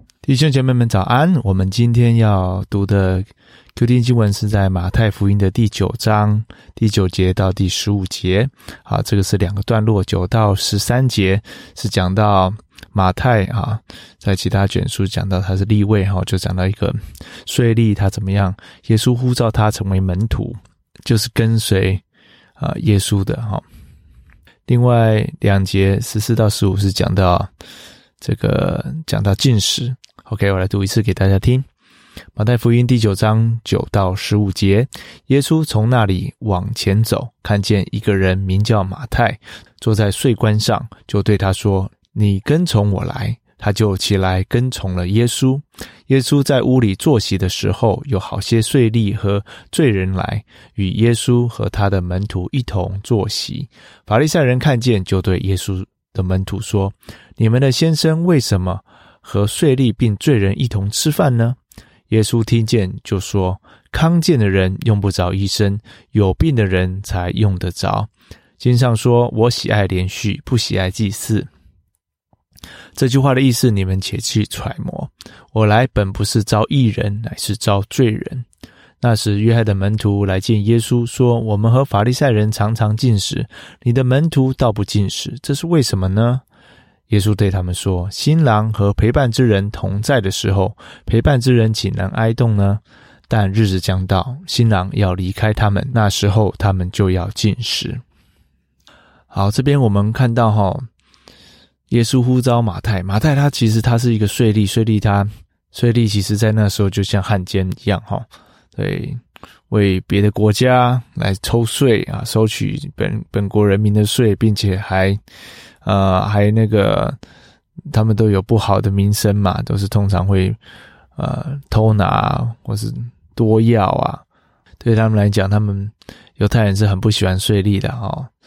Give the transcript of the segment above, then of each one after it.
弟兄姐妹们早安，我们今天要读的 QT 经文是在马太福音的第9章第9节到第15节。好，这个是2个段落，9到13节是讲到马太在其他卷书讲到他是利未，就讲到一个税吏他怎么样，耶稣呼召他成为门徒，就是跟随耶稣的。另外2节14到15是讲到禁食。OK， 我来读一次给大家听。马太福音第9章9到15节，耶稣从那里往前走，看见一个人名叫马太，坐在税关上，就对他说：“你跟从我来。”他就起来跟从了耶稣。耶稣在屋里坐席的时候，有好些税吏和罪人来，与耶稣和他的门徒一同坐席。法利赛人看见，就对耶稣的门徒说：“你们的先生为什么和税吏并罪人一同吃饭呢？”耶稣听见就说：“康健的人用不着医生，有病的人才用得着。经上说，我喜爱连续，不喜爱祭祀。”这句话的意思你们且去揣摩。我来本不是招义人，乃是招罪人。那时约翰的门徒来见耶稣，说：“我们和法利赛人常常禁食，你的门徒倒不禁食，这是为什么呢？”耶稣对他们说：“新郎和陪伴之人同在的时候，陪伴之人岂能哀痛呢？但日子将到，新郎要离开他们，那时候他们就要禁食。”好，这边我们看到耶稣呼召马太他其实他是一个税吏，税吏其实在那时候就像汉奸一样对，为别的国家来抽税收取本国人民的税，并且还他们都有不好的名声嘛，都是通常会偷拿或是多要对他们来讲，他们犹太人是很不喜欢税吏的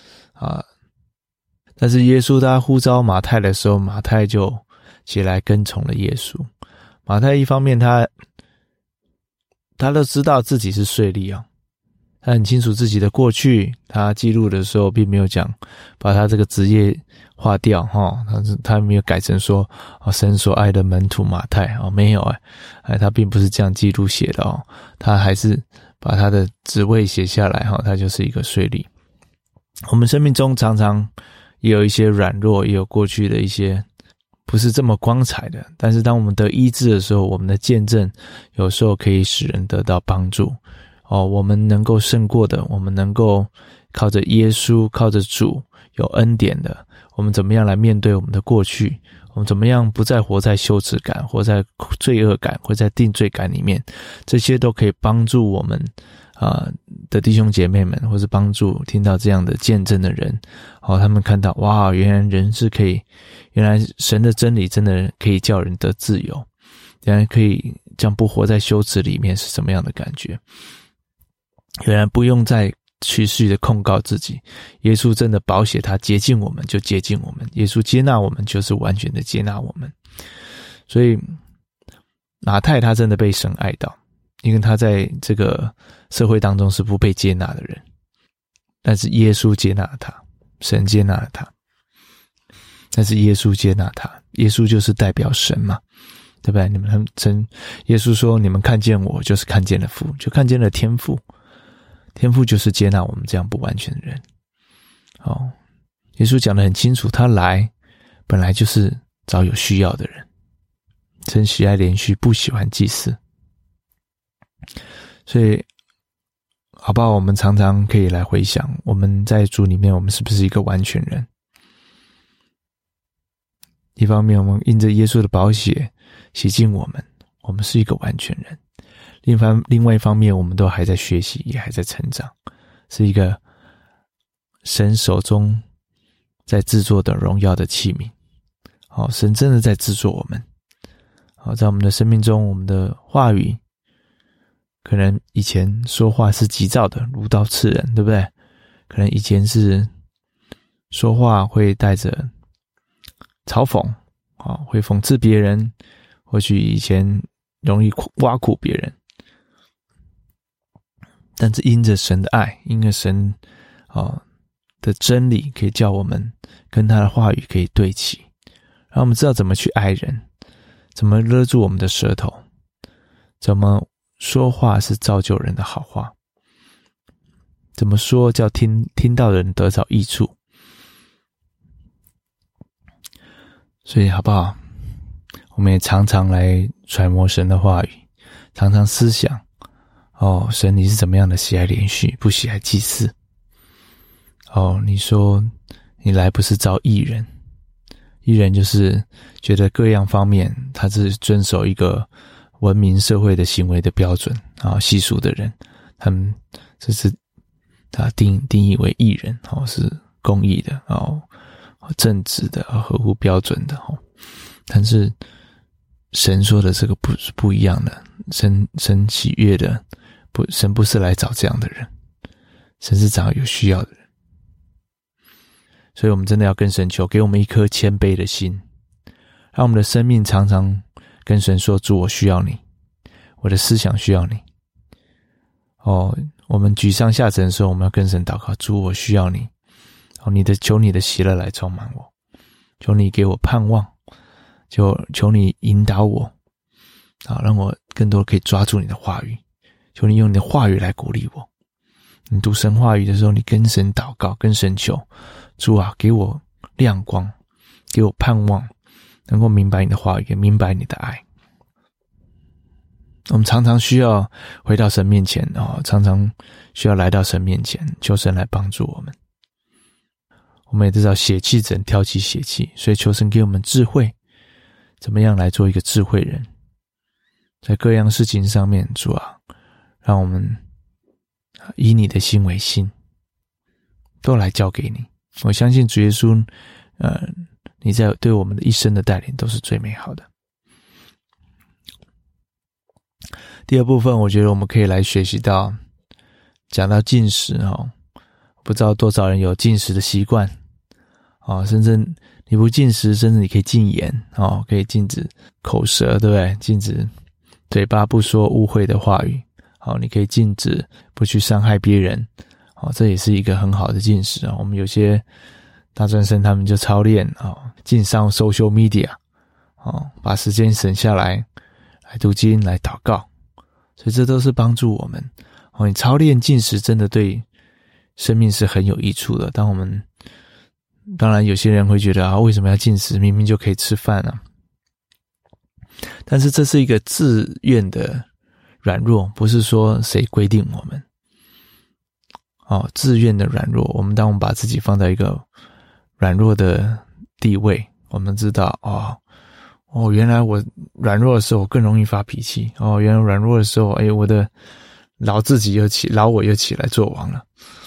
但是耶稣他呼召马太的时候，马太就起来跟从了耶稣。马太一方面他都知道自己是税吏他很清楚自己的过去，他记录的时候并没有讲把他这个职业划掉他没有改成说神所爱的门徒马太没有他并不是这样记录写的他还是把他的职位写下来他就是一个税吏。我们生命中常常也有一些软弱，也有过去的一些不是这么光彩的，但是当我们得医治的时候，我们的见证有时候可以使人得到帮助我们能够胜过的，我们能够靠着耶稣，靠着主有恩典的，我们怎么样来面对我们的过去，我们怎么样不再活在羞耻感，活在罪恶感，活在定罪感里面，这些都可以帮助我们的弟兄姐妹们，或是帮助听到这样的见证的人他们看到哇，原来人是可以，原来神的真理真的可以叫人得自由，原来可以这样不活在羞耻里面是什么样的感觉，原来不用再持续的控告自己，耶稣真的宝血他接近我们就接近我们，耶稣接纳我们就是完全的接纳我们。所以马太他真的被神爱到，因为他在这个社会当中是不被接纳的人，但是耶稣接纳了他，神接纳了他，但是耶稣接纳他，耶稣就是代表神嘛，对不对？你们耶稣说你们看见我就是看见了父，就看见了天父，天父就是接纳我们这样不完全的人耶稣讲得很清楚，他来本来就是找有需要的人，真喜爱连续，不喜欢祭祀。所以好不好，我们常常可以来回想，我们在主里面我们是不是一个完全人。一方面我们因着耶稣的宝血洗净我们是一个完全人，另外一方面我们都还在学习，也还在成长，是一个神手中在制作的荣耀的器皿神真的在制作我们在我们的生命中，我们的话语可能以前说话是急躁的，如刀刺人，对不对？可能以前是说话会带着嘲讽会讽刺别人，或许以前容易挖苦别人，但是因着神的爱，因着神的真理，可以叫我们跟他的话语可以对齐，然后我们知道怎么去爱人， 怎么勒住我们的舌头，怎么说话是造就人的好话，怎么说叫听到的人得着益处。所以好不好，我们也常常来揣摩神的话语，常常思想神你是怎么样的喜爱连续，不喜爱祭祀。你说你来不是招义人，义人就是觉得各样方面他是遵守一个文明社会的行为的标准习俗的人，他们这是他定义为义人是公义的正直的合乎标准的但是神说的这个不一样的，神喜悦的神不是来找这样的人，神是找有需要的人。所以我们真的要跟神求，给我们一颗谦卑的心，让我们的生命常常跟神说，主我需要你，我的思想需要你。我们沮丧下沉的时候，我们要跟神祷告，主我需要你，求你的喜乐来充满我，求你给我盼望，求你引导我让我更多可以抓住你的话语，求你用你的话语来鼓励我。你读神话语的时候，你跟神祷告，跟神求，主啊，给我亮光，给我盼望，能够明白你的话语，也明白你的爱。我们常常需要回到神面前常常需要来到神面前，求神来帮助我们。我们也知道血气只能挑起血气，所以求神给我们智慧，怎么样来做一个智慧人，在各样事情上面，主啊，让我们以你的心为心，都来交给你。我相信主耶稣你在对我们的一生的带领都是最美好的。第二部分我觉得我们可以来学习到，讲到禁食不知道多少人有禁食的习惯甚至你不禁食，甚至你可以禁言可以禁止口舌，对不对？禁止嘴巴不说污秽的话语你可以禁止不去伤害别人这也是一个很好的禁食我们有些大专生他们就操练禁上 social media 把时间省下来读经来祷告，所以这都是帮助我们你操练禁食真的对生命是很有益处的。当然有些人会觉得为什么要禁食，明明就可以吃饭但是这是一个自愿的软弱，不是说谁规定我们自愿的软弱。当我们把自己放在一个软弱的地位，我们知道原来我软弱的时候我更容易发脾气原来软弱的时候我的老我又起来做王了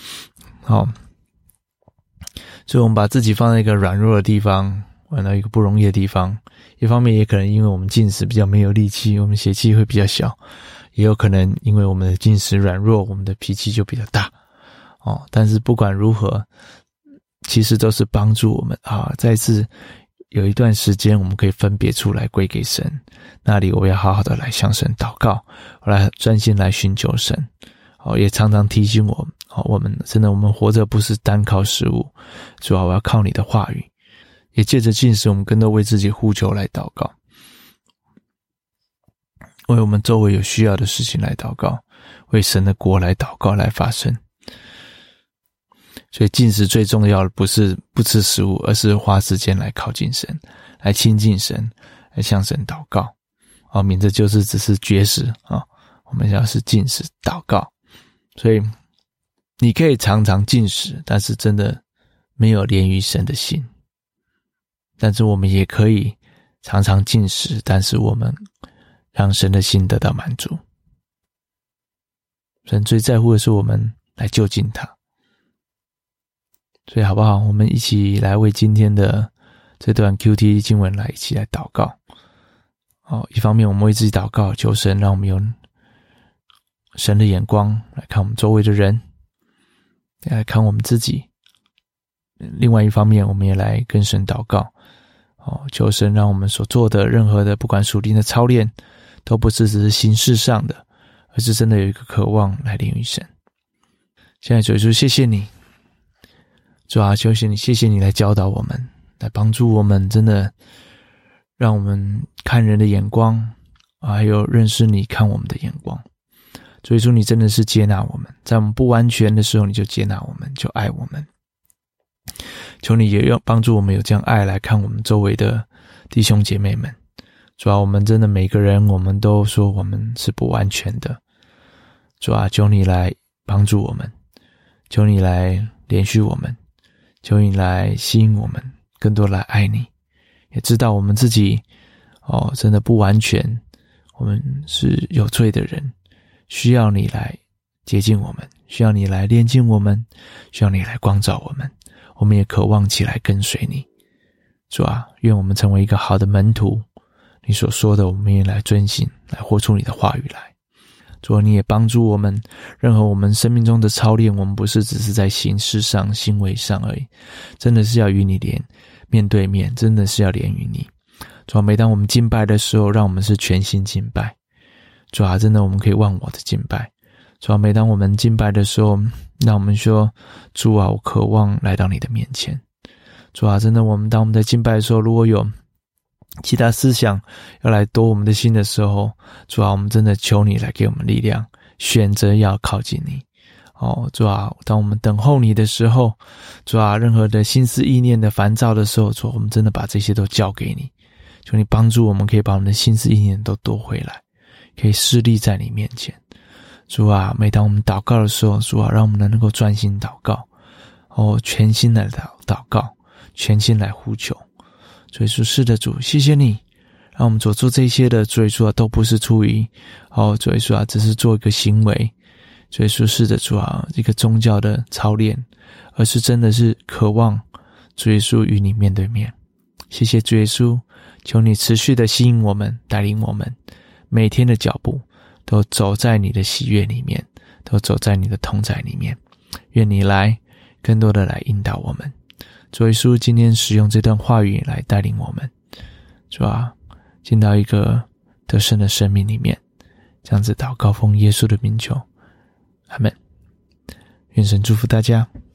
所以我们把自己放在一个软弱的地方，玩到一个不容易的地方，一方面也可能因为我们禁食比较没有力气，我们血气会比较小，也有可能因为我们的禁食软弱，我们的脾气就比较大但是不管如何，其实都是帮助我们再次有一段时间我们可以分别出来归给神，那里我要好好的来向神祷告，我来专心来寻求神也常常提醒我们真的我们活着不是单靠食物，主啊，我要靠你的话语。也借着禁食，我们更多为自己呼求来祷告，为我们周围有需要的事情来祷告，为神的国来祷告来发声。所以禁食最重要的不是不吃食物，而是花时间来靠近神，来亲近神，来向神祷告免得就是只是绝食我们要是禁食祷告。所以你可以常常禁食，但是真的没有连于神的心。但是我们也可以常常禁食，但是我们让神的心得到满足。神最在乎的是我们来就近他。所以好不好，我们一起来为今天的这段 QT 经文一起来祷告一方面我们为自己祷告，求神让我们有神的眼光来看我们周围的人，来看我们自己。另外一方面我们也来跟神祷告求神让我们所做的任何的不管属灵的操练都不是只是形式上的，而是真的有一个渴望来连于神。现在主耶稣谢谢你，主啊，谢谢你来教导我们，来帮助我们真的让我们看人的眼光还有认识你看我们的眼光。主耶稣，你真的是接纳我们，在我们不完全的时候你就接纳我们，就爱我们。求你也要帮助我们有这样爱来看我们周围的弟兄姐妹们。主啊，我们真的每个人我们都说我们是不完全的，主啊，求你来帮助我们，求你来连续我们，求你来吸引我们更多来爱你，也知道我们自己真的不完全，我们是有罪的人，需要你来接近我们，需要你来炼净我们，需要你来光照我们，我们也渴望起来跟随你。主啊，愿我们成为一个好的门徒，你所说的我们也来遵行，来活出你的话语来。主啊，你也帮助我们，任何我们生命中的操练，我们不是只是在形式上行为上而已，真的是要与你面对面，真的是要连于你。主啊，每当我们敬拜的时候，让我们是全心敬拜。主啊，真的我们可以忘我的敬拜。主啊，每当我们敬拜的时候，让我们说，主啊，我渴望来到你的面前。主啊，真的当我们在敬拜的时候，如果有其他思想要来夺我们的心的时候，主啊，我们真的求你来给我们力量，选择要靠近你。主啊，当我们等候你的时候，主啊，任何的心思意念的烦躁的时候，主啊，我们真的把这些都交给你，求你帮助我们可以把我们的心思意念都夺回来，可以侍立在你面前。主啊，每当我们祷告的时候，主啊，让我们能够专心祷告，全心来祷告，全心来呼求。主耶稣，是的主，谢谢你让我们所做这些的，主耶稣都不是出于主耶稣只是做一个行为，主耶稣，是的主一个宗教的操练，而是真的是渴望主耶稣与你面对面。谢谢主耶稣，求你持续的吸引我们，带领我们每天的脚步都走在你的喜悦里面，都走在你的同在里面。愿你来更多的来引导我们。主耶稣，今天使用这段话语来带领我们，主啊，进到一个得胜的生命里面。这样子祷告奉耶稣的名求，阿们。愿神祝福大家。